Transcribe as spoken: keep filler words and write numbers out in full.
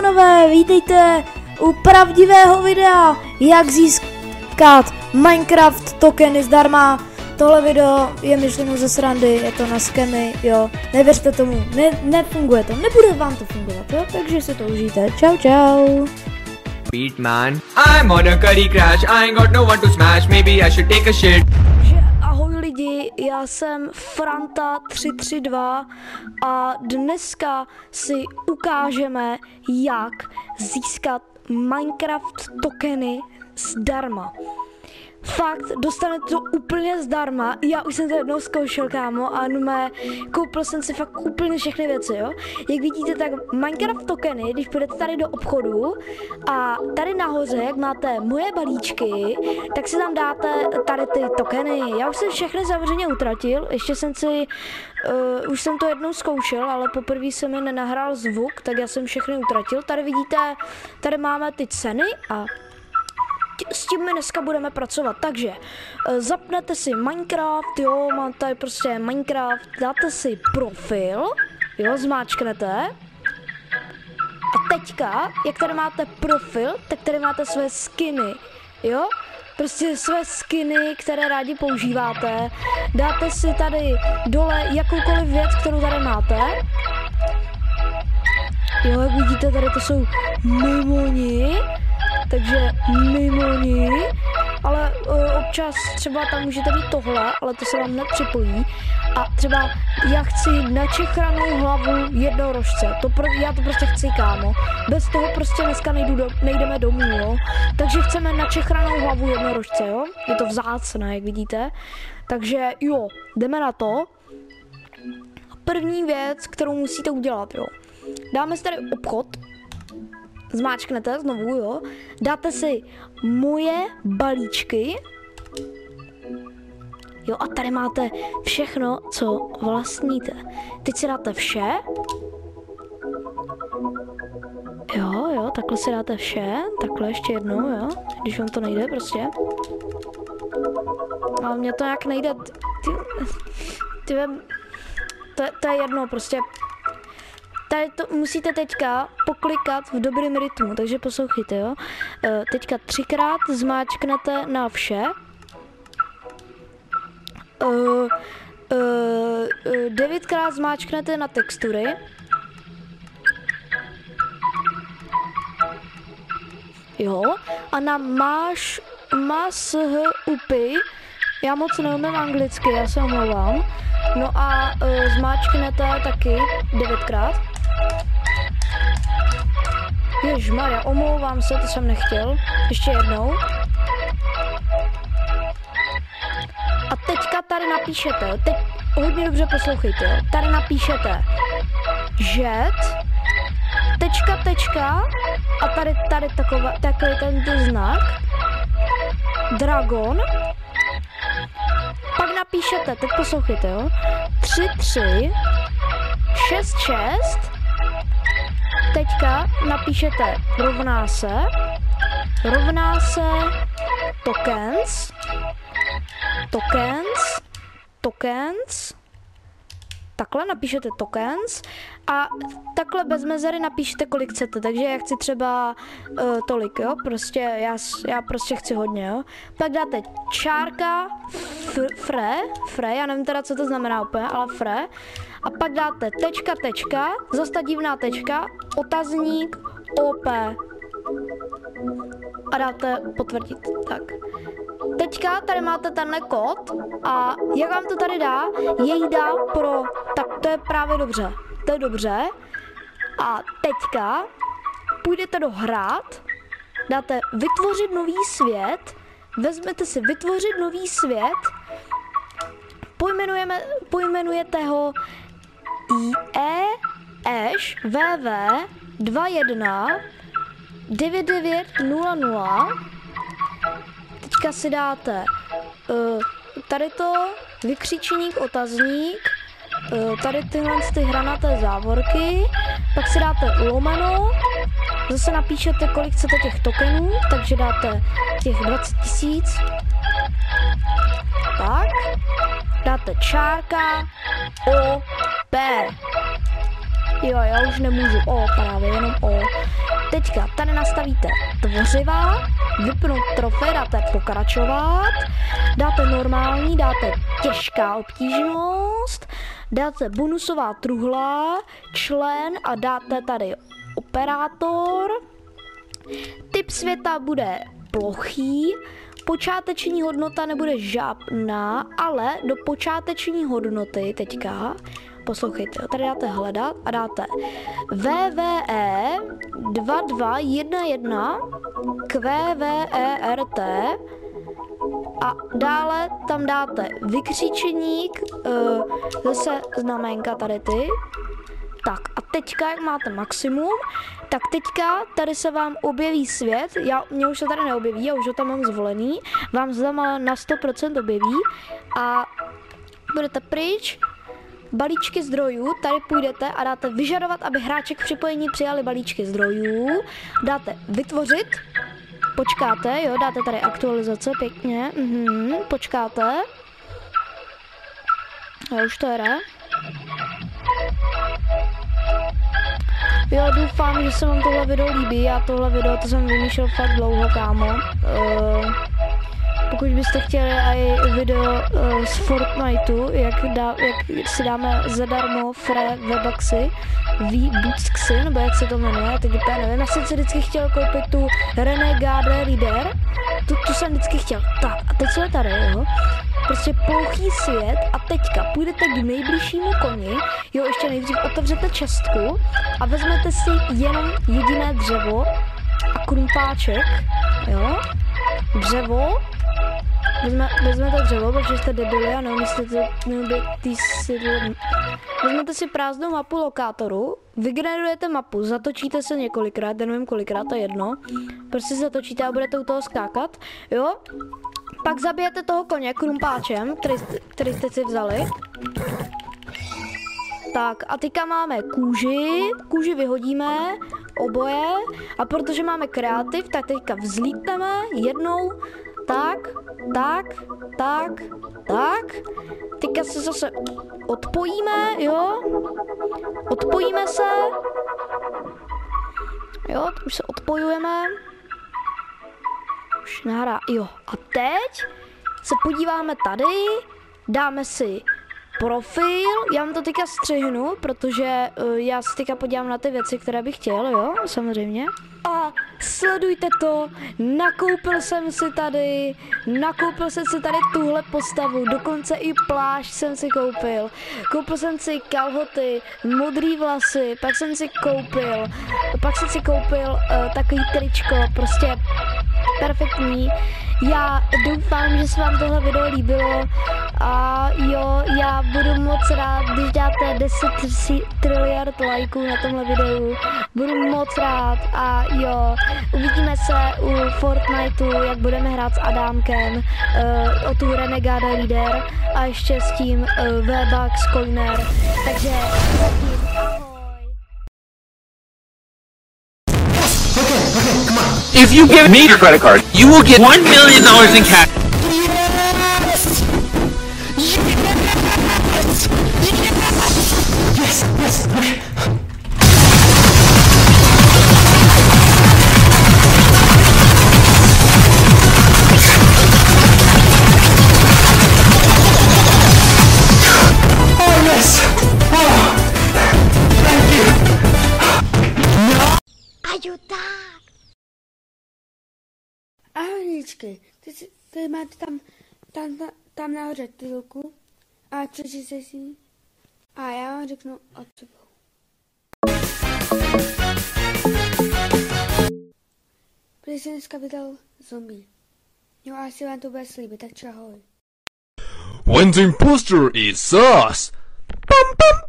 pánové, vítejte u pravdivého videa, jak získat Minecraft tokeny zdarma. Tohle video je myšleno ze srandy, je to na skemy, jo, nevěřte tomu, ne, nefunguje to, nebude vám to fungovat, jo, takže si to užijte, čau čau. Beat man, I'm on a curry crash, I ain't got no one to smash, maybe I should take a shit. Ahoj lidi, já jsem Franta tři tři dva a dneska si ukážeme, jak získat Minecraft tokeny zdarma. Fakt, dostanete to úplně zdarma, já už jsem to jednou zkoušel, kámo, a mé, koupil jsem si fakt úplně všechny věci, jo. Jak vidíte, tak Minecraft tokeny, když půjdete tady do obchodu a tady nahoře, jak máte moje balíčky, tak si tam dáte tady ty tokeny. Já už jsem všechny zavřeně utratil, ještě jsem si, uh, už jsem to jednou zkoušel, ale poprvé jsem mi nenahrál zvuk, tak já jsem všechny utratil. Tady vidíte, tady máme ty ceny a s tím my dneska budeme pracovat, takže uh, zapnete si Minecraft, jo, máte tady prostě Minecraft, dáte si profil, jo, zmáčknete a teďka, jak tady máte profil, tak tady máte své skiny, jo, prostě své skiny, které rádi používáte, dáte si tady dole jakoukoliv věc, kterou tady máte, jo, jak vidíte, tady to jsou mimoni. Takže mimoni, ale uh, občas třeba tam můžete mít tohle, ale to se vám nepřipojí. A třeba já chci načechranou hlavu jednorožce, to pro, já to prostě chci, kámo. Bez toho prostě dneska nejdu do, nejdeme domů, jo. Takže chceme načechranou hlavu jednorožce, jo. Je to vzácné, jak vidíte. Takže jo, jdeme na to. První věc, kterou musíte udělat, jo. Dáme si tady obchod. Zmáčknete znovu, jo, dáte si moje balíčky, jo, a tady máte všechno, co vlastníte. Teď si dáte vše, jo, jo, takhle si dáte vše, takhle ještě jednou, jo, když vám to nejde prostě. Ale mně to nějak nejde, ty, ty, to, to je jedno, prostě. Tady to musíte teďka poklikat v dobrém rytmu, takže poslouchejte, jo. E, teďka třikrát zmáčknete na vše. E, e, devětkrát zmáčknete na textury. Jo. A na máš, mas, h, upy. Já moc neumím anglicky, já se omlouvám. No a e, zmáčknete taky devětkrát. Ježmarja, omlouvám se, to jsem nechtěl. Ještě jednou. A teďka tady napíšete, teď hodně dobře poslouchejte, jo. Tady napíšete žet, tečka, tečka, a tady, tady taková, takový tento znak, dragon, pak napíšete, teď poslouchejte, jo, tři tři, šest šest, teďka napíšete rovná se, rovná se tokens, tokens, tokens, takhle napíšete tokens a takhle bez mezery napíšete, kolik chcete, takže já chci třeba uh, tolik, jo, prostě já, já prostě chci hodně, jo. Tak dáte čárka, fre, fre, já nevím teda, co to znamená úplně, ale fre, a pak dáte tečka, tečka, zase divná tečka, otazník, O P a dáte potvrdit, tak. Teďka tady máte tenhle kód a jak vám to tady dá, jej dá pro, tak to je právě dobře, to je dobře. A teďka půjdete do hrát, dáte vytvořit nový svět, vezmete si vytvořit nový svět, pojmenujeme, pojmenujete ho I E Eš V V dva jedna devět devět nula nula. Teďka si dáte uh, tady to, vykřičník, otazník, uh, tady tyhle ty hranaté závorky, pak si dáte lomeno, zase napíšete, kolik chcete těch tokenů, takže dáte těch dvacet tisíc, tak, dáte čárka, O, P, Jo, já už nemůžu. O, právě, jenom O. Teďka tady nastavíte tvořivá, vypnout trofej, dáte pokračovat, dáte normální, dáte těžká obtížnost, dáte bonusová truhla, člen a dáte tady operátor. Typ světa bude plochý, počáteční hodnota nebude žádná, ale do počáteční hodnoty teďka, poslouchejte, tady dáte hledat a dáte W W E dva dva jedna jedna Q V E R T a dále tam dáte vykřičník, zase znamenka tady ty. Tak a teďka, jak máte maximum, tak teďka tady se vám objeví svět, já, mě už se tady neobjeví, já už ho tam mám zvolený, vám se tam na sto procent objeví a budete pryč, balíčky zdrojů, tady půjdete a dáte vyžadovat, aby hráči k připojení přijali balíčky zdrojů, dáte vytvořit, počkáte, jo, dáte tady aktualizace, pěkně, mhm, počkáte, a už to jde. Jo, doufám, že se vám tohle video líbí, já tohle video, to jsem vymýšlel fakt dlouho, kámo. Uh, pokud byste chtěli i video uh, z Fortniteu, jak, dá, jak si dáme zadarmo free webuxy, V-Bootsky, nebo jak se to jmenuje, teď úplně nevím, já jsem si vždycky chtěl koupit tu Renegade Reader, tu, tu jsem vždycky chtěl, tak a teď jsme tady, jo. Prostě plochý svět a teďka půjdete k nejbližšímu koni, jo, ještě nejdřív otevřete čestku a vezmete si jenom jediné dřevo a krumpáček, jo, dřevo, vezme, vezmete dřevo, protože jste debili a neumístíte, neumístíte si, vezmete si prázdnou mapu lokátoru, vygenerujete mapu, zatočíte se několikrát, nevím kolikrát, to je jedno, prostě zatočíte a budete u toho skákat, jo. Pak zabijete toho koně krumpáčem, který, který jste si vzali. Tak a teďka máme kůži, kůži vyhodíme, oboje. A protože máme kreativ, tak teďka vzlítneme jednou, tak, tak, tak, tak. Teďka se zase odpojíme, jo. Odpojíme se. Jo, už se odpojujeme. Už nahrá, jo. A teď se podíváme tady, dáme si profil, já vám to teďka střihnu, protože uh, já se teďka podívám na ty věci, které bych chtěl, jo, samozřejmě. A sledujte to, nakoupil jsem si tady, nakoupil jsem si tady tuhle postavu, dokonce i plášť jsem si koupil. Koupil jsem si kalhoty, modrý vlasy, pak jsem si koupil, pak jsem si koupil uh, takový tričko, prostě perfektní. Já doufám, že se vám tohle video líbilo a jo, já budu moc rád, když dáte deset triliard lajků na tomhle videu, budu moc rád a jo, uvidíme se u Fortniteu, jak budeme hrát s Adámkem uh, o tu Renegade Reader a ještě s tím uh, V-Bucks Coiner, takže zatím ahoj. If you give me your credit card, you will get one million dollars in cash. Yes! Yes! Yes! Yes! Okay. Oh yes! Oh! Thank you! Ayuda! Ahojničky, ty, si- ty máte tam, tam, tam, tam nahoře titulku a přečtěte si ji a já vám řeknu o co bylo. Protože jsem dneska vydal zombie. Jo, a asi vám to bude slíbit, tak čau, ahoj. When the imposter is us. Bum, bum,